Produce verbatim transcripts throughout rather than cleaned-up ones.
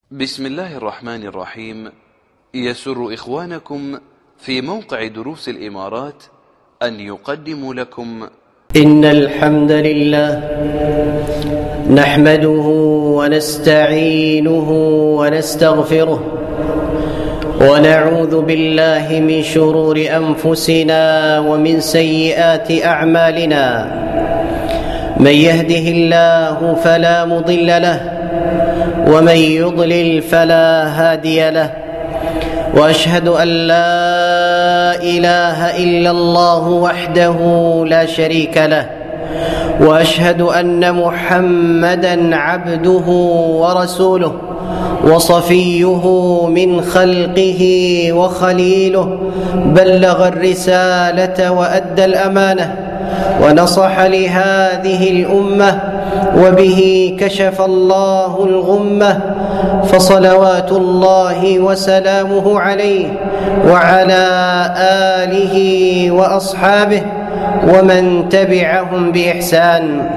بسم الله الرحمن الرحيم. يسر إخوانكم في موقع دروس الإمارات أن يقدموا لكم إن الحمد لله نحمده ونستعينه ونستغفره ونعوذ بالله من شرور أنفسنا ومن سيئات أعمالنا. من يهده الله فلا مضل له ومن يضلل فلا هادي له، وأشهد أن لا إله إلا الله وحده لا شريك له، وأشهد أن محمدًا عبده ورسوله وصفيه من خلقه وخليله، بلغ الرسالة وأدى الأمانة ونصح لهذه الأمة وبه كشف الله الغمة، فصلوات الله وسلامه عليه وعلى آله وأصحابه ومن تبعهم بإحسان.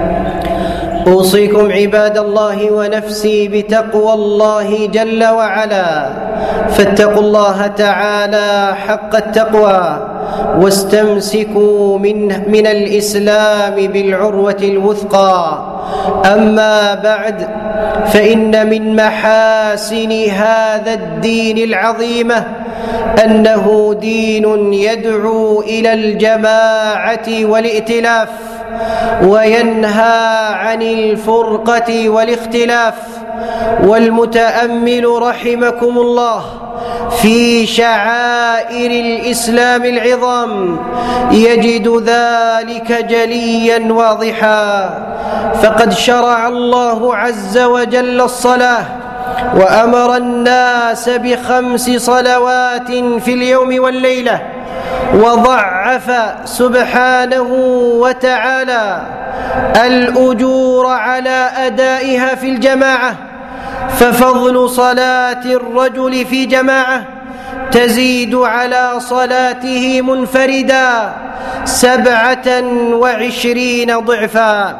أوصيكم عباد الله ونفسي بتقوى الله جل وعلا، فاتقوا الله تعالى حق التقوى واستمسكوا من, من الإسلام بالعروة الوثقى. أما بعد، فإن من محاسن هذا الدين العظيمة أنه دين يدعو إلى الجماعة والائتلاف وينهى عن الفرقة والاختلاف. والمتأمل رحمكم الله في شعائر الإسلام العظام يجد ذلك جليا واضحا، فقد شرع الله عز وجل الصلاة وأمر الناس بخمس صلوات في اليوم والليلة، وضعف سبحانه وتعالى الأجور على أدائها في الجماعة، ففضل صلاة الرجل في جماعة تزيد على صلاته منفردا سبعة وعشرين ضعفا.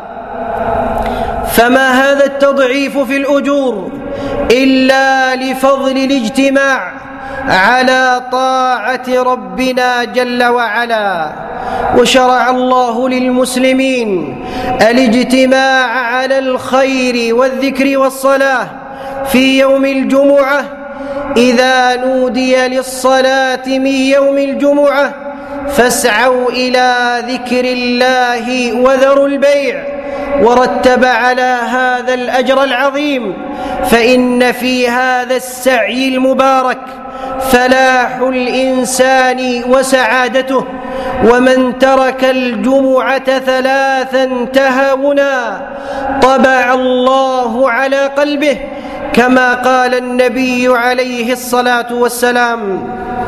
فما هذا التضعيف في الأجور إلا لفضل الاجتماع على طاعة ربنا جل وعلا. وشرع الله للمسلمين الاجتماع على الخير والذكر والصلاة في يوم الجمعة إذا نودي للصلاة من يوم الجمعة فاسعوا إلى ذكر الله وذروا البيع، ورتب على هذا الأجر العظيم، فإن في هذا السعي المبارك فلاح الإنسان وسعادته. ومن ترك الجمعة ثلاثا تهاونا طبع الله على قلبه، كما قال النبي عليه الصلاة والسلام.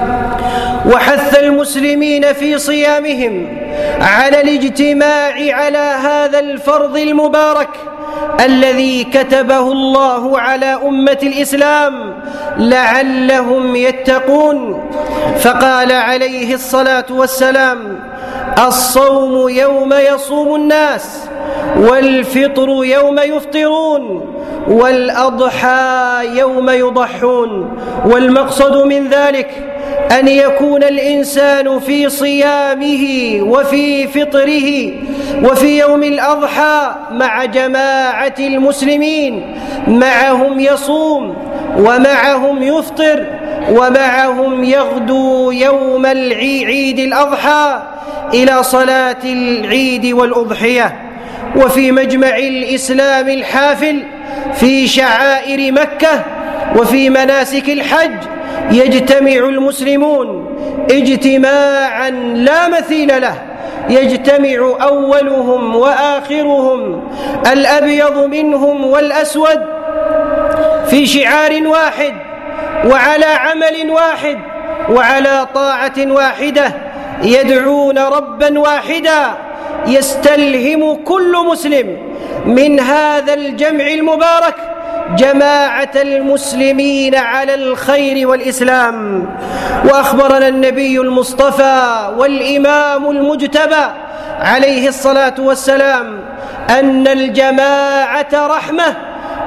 وحث المسلمين في صيامهم على الاجتماع على هذا الفرض المبارك الذي كتبه الله على أمة الإسلام لعلهم يتقون، فقال عليه الصلاة والسلام: الصوم يوم يصوم الناس، والفطر يوم يفطرون، والأضحى يوم يضحون. والمقصد من ذلك أن يكون الإنسان في صيامه وفي فطره وفي يوم الأضحى مع جماعة المسلمين، معهم يصوم ومعهم يفطر ومعهم يغدو يوم العيد الأضحى إلى صلاة العيد والأضحية. وفي مجمع الإسلام الحافل في شعائر مكة وفي مناسك الحج يجتمع المسلمون اجتماعا لا مثيل له، يجتمع أولهم وآخرهم، الأبيض منهم والأسود، في شعار واحد وعلى عمل واحد وعلى طاعة واحدة، يدعون ربا واحدا. يستلهم كل مسلم من هذا الجمع المبارك جماعة المسلمين على الخير والإسلام. وأخبرنا النبي المصطفى والإمام المجتبى عليه الصلاة والسلام أن الجماعة رحمة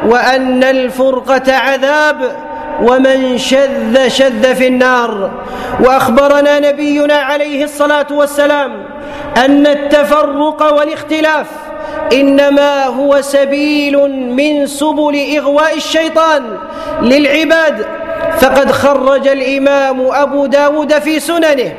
وأن الفرقة عذاب، ومن شذ شذ في النار. وأخبرنا نبينا عليه الصلاة والسلام أن التفرق والاختلاف إنما هو سبيل من سبل إغواء الشيطان للعباد. فقد خرج الإمام أبو داود في سننه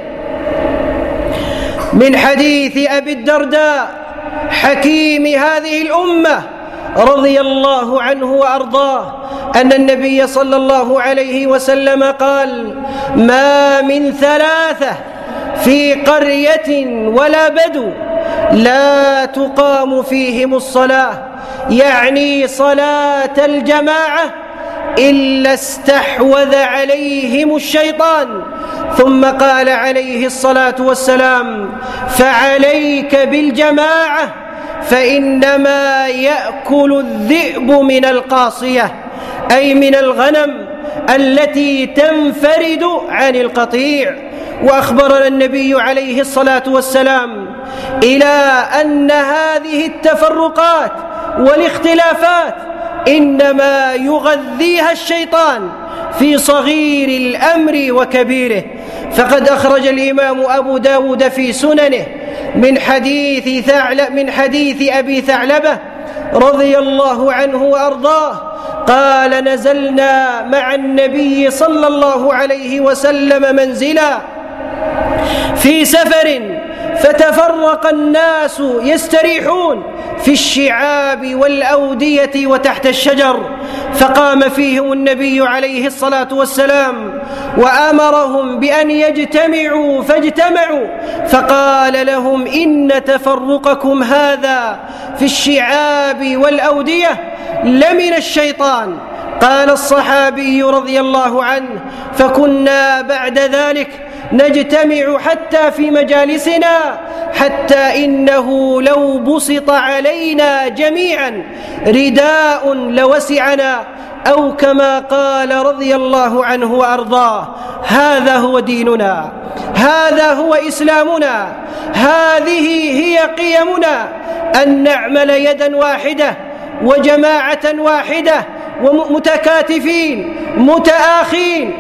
من حديث أبي الدرداء حكيم هذه الأمة رضي الله عنه وأرضاه أن النبي صلى الله عليه وسلم قال: ما من ثلاثة في قرية ولا بدو لا تقام فيهم الصلاة، يعني صلاة الجماعة، إلا استحوذ عليهم الشيطان. ثم قال عليه الصلاة والسلام: فعليك بالجماعة فإنما يأكل الذئب من القاصية، أي من الغنم التي تنفرد عن القطيع. وأخبرنا النبي عليه الصلاة والسلام إلى أن هذه التفرقات والاختلافات إنما يغذيها الشيطان في صغير الأمر وكبيره. فقد أخرج الإمام أبو داود في سننه من حديث ثعلب من حديث أبي ثعلبة رضي الله عنه وأرضاه قال: نزلنا مع النبي صلى الله عليه وسلم منزلا في سفر، فتفرق الناس يستريحون في الشعاب والأودية وتحت الشجر، فقام فيهم النبي عليه الصلاة والسلام وأمرهم بأن يجتمعوا فاجتمعوا، فقال لهم: إن تفرقكم هذا في الشعاب والأودية لمن الشيطان. قال الصحابي رضي الله عنه: فكنا بعد ذلك نجتمع حتى في مجالسنا، حتى إنه لو بسط علينا جميعا رداء لوسعنا، أو كما قال رضي الله عنه وأرضاه: هذا هو ديننا، هذا هو إسلامنا، هذه هي قيمنا، أن نعمل يدا واحدة وجماعة واحدة ومتكاتفين متآخين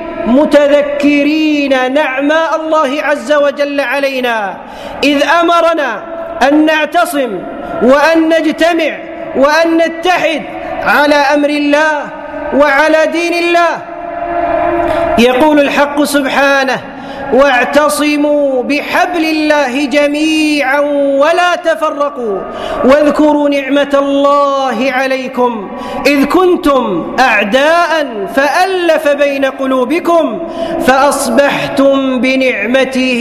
متذكرين نعماء الله عز وجل علينا، إذ أمرنا أن نعتصم وأن نجتمع وأن نتحد على أمر الله وعلى دين الله. يقول الحق سبحانه: واعتصموا بحبل الله جميعا ولا تفرقوا واذكروا نعمة الله عليكم إذ كنتم أعداء فألف بين قلوبكم فأصبحتم بنعمته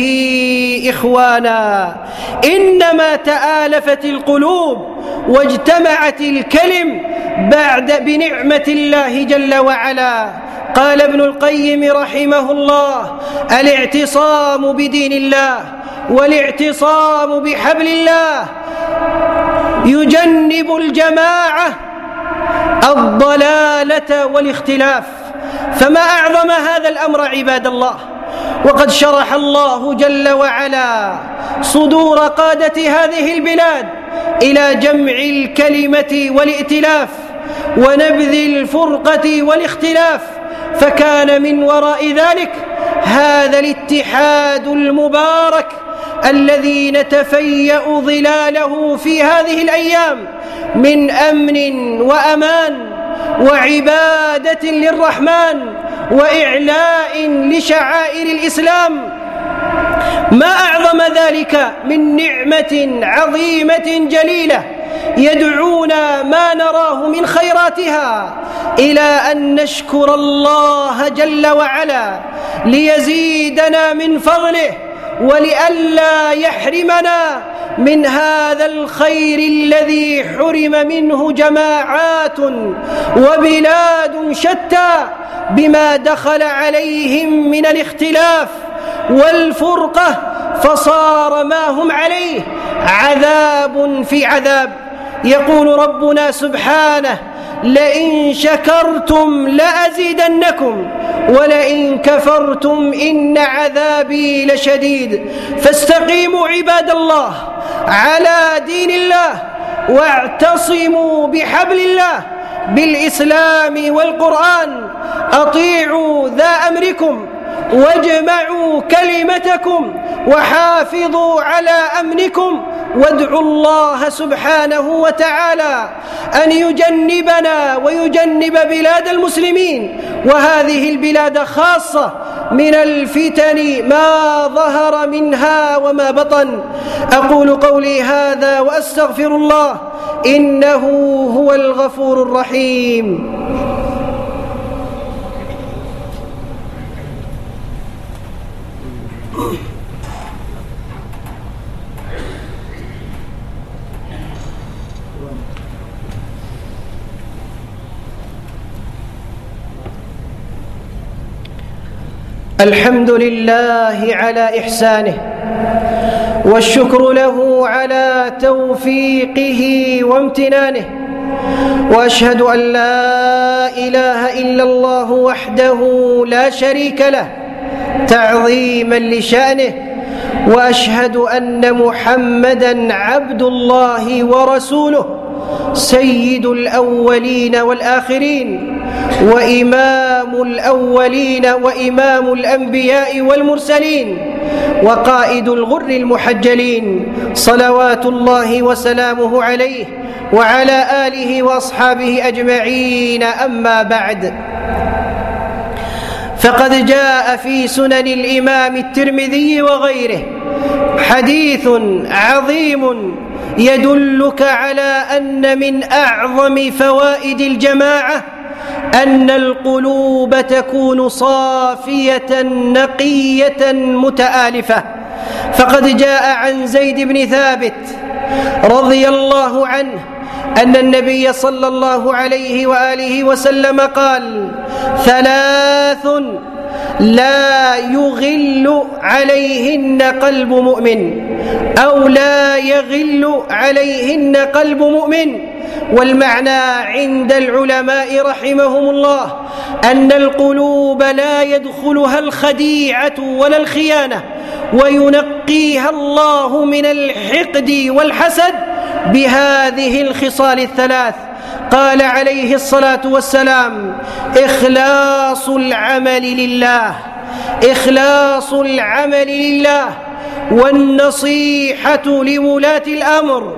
إخوانا. إنما تآلفت القلوب واجتمعت الكلم بعد بنعمة الله جل وعلا. قال ابن القيم رحمه الله: الاعتصام بدين الله والاعتصام بحبل الله يجنب الجماعة الضلالة والاختلاف. فما أعظم هذا الأمر عباد الله، وقد شرح الله جل وعلا صدور قادة هذه البلاد إلى جمع الكلمة والائتلاف ونبذ الفرقة والاختلاف، فكان من وراء ذلك هذا الاتحاد المبارك الذي نتفيأ ظلاله في هذه الأيام من أمن وأمان وعبادة للرحمن وإعلاء لشعائر الإسلام. ما أعظم ذلك من نعمة عظيمة جليلة يدعونا ما نراه من خيراتها إلى أن نشكر الله جل وعلا ليزيدنا من فضله ولئلا يحرمنا من هذا الخير الذي حرم منه جماعات وبلاد شتى بما دخل عليهم من الاختلاف والفرقة، فصار ما هم عليه عذاب في عذاب. يقول ربنا سبحانه: لئن شكرتم لأزيدنكم ولئن كفرتم إن عذابي لشديد. فاستقيموا عباد الله على دين الله واعتصموا بحبل الله بالإسلام والقرآن: أطيعوا ذا أمركم واجمعوا كلمتكم وحافظوا على أمنكم وادعوا الله سبحانه وتعالى أن يجنبنا ويجنب بلاد المسلمين وهذه البلاد خاصة من الفتن ما ظهر منها وما بطن. أقول قولي هذا وأستغفر الله إنه هو الغفور الرحيم. الحمد لله على إحسانه والشكر له على توفيقه وامتنانه، وأشهد أن لا إله إلا الله وحده لا شريك له تعظيما لشأنه، وأشهد أن محمدًا عبد الله ورسوله سيد الأولين والآخرين وإمام الأولين وإمام الأنبياء والمرسلين وقائد الغر المحجلين، صلوات الله وسلامه عليه وعلى آله وأصحابه أجمعين. أما بعد، فقد جاء في سنن الإمام الترمذي وغيره حديث عظيم يدلك على أن من أعظم فوائد الجماعة أن القلوب تكون صافية نقية متآلفة. فقد جاء عن زيد بن ثابت رضي الله عنه أن النبي صلى الله عليه وآله وسلم قال: ثلاث لا يغل عليهن قلب مؤمن أو لا يغل عليهن قلب مؤمن. والمعنى عند العلماء رحمهم الله أن القلوب لا يدخلها الخديعة ولا الخيانة، وينقيها الله من الحقد والحسد بهذه الخصال الثلاث. قال عليه الصلاة والسلام: إخلاص العمل لله، إخلاص العمل لله، والنصيحة لولاة الأمر،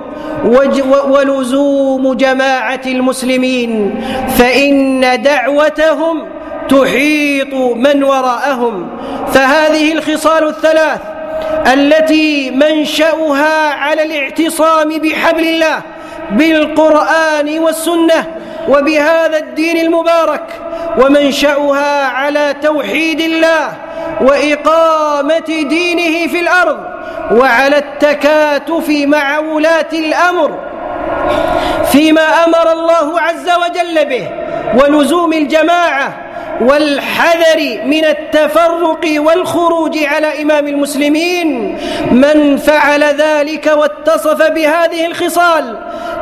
ولزوم جماعة المسلمين، فإن دعوتهم تحيط من وراءهم. فهذه الخصال الثلاث التي منشأها على الاعتصام بحبل الله بالقرآن والسنة وبهذا الدين المبارك، ومنشأها على توحيد الله وإقامة دينه في الأرض، وعلى التكاتف مع ولاة الأمر فيما أمر الله عز وجل به، ولزوم الجماعة، والحذر من التفرق والخروج على إمام المسلمين. من فعل ذلك واتصف بهذه الخصال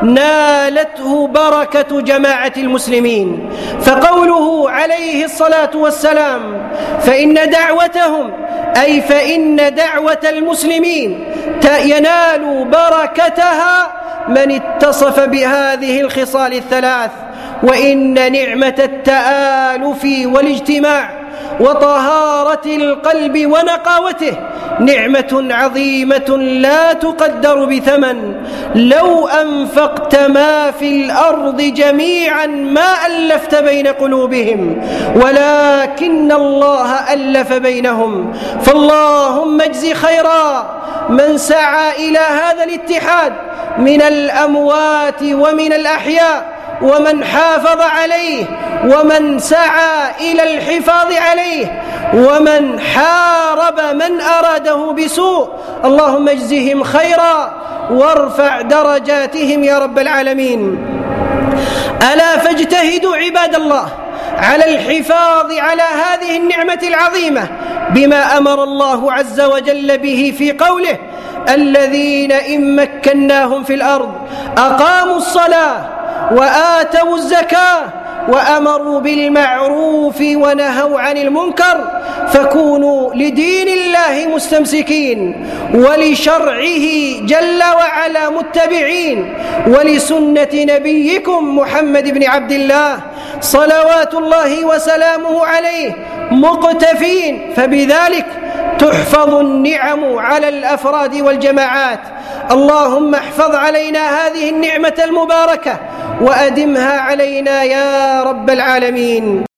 نالته بركة جماعة المسلمين. فقوله عليه الصلاة والسلام: فإن دعوتهم، أي فإن دعوة المسلمين ينال بركتها من اتصف بهذه الخصال الثلاث. وإن نعمة التآلف والاجتماع وطهارة القلب ونقاوته نعمة عظيمة لا تقدر بثمن. لو أنفقت ما في الأرض جميعا ما ألفت بين قلوبهم، ولكن الله ألف بينهم. فاللهم اجز خيرا من سعى إلى هذا الاتحاد من الأموات ومن الأحياء، ومن حافظ عليه، ومن سعى إلى الحفاظ عليه، ومن حارب من أراده بسوء. اللهم اجزهم خيرا وارفع درجاتهم يا رب العالمين. ألا فاجتهدوا عباد الله على الحفاظ على هذه النعمة العظيمة بما أمر الله عز وجل به في قوله: الذين إن مكناهم في الأرض أقاموا الصلاة وآتوا الزكاة وأمروا بالمعروف ونهوا عن المنكر، فكونوا لدين الله مستمسكين، ولشرعه جل وعلا متبعين، ولسنة نبيكم محمد بن عبد الله صلوات الله وسلامه عليه مقتفين، فبذلك تحفظ النعم على الأفراد والجماعات. اللهم احفظ علينا هذه النعمة المباركة وأدمها علينا يا رب العالمين.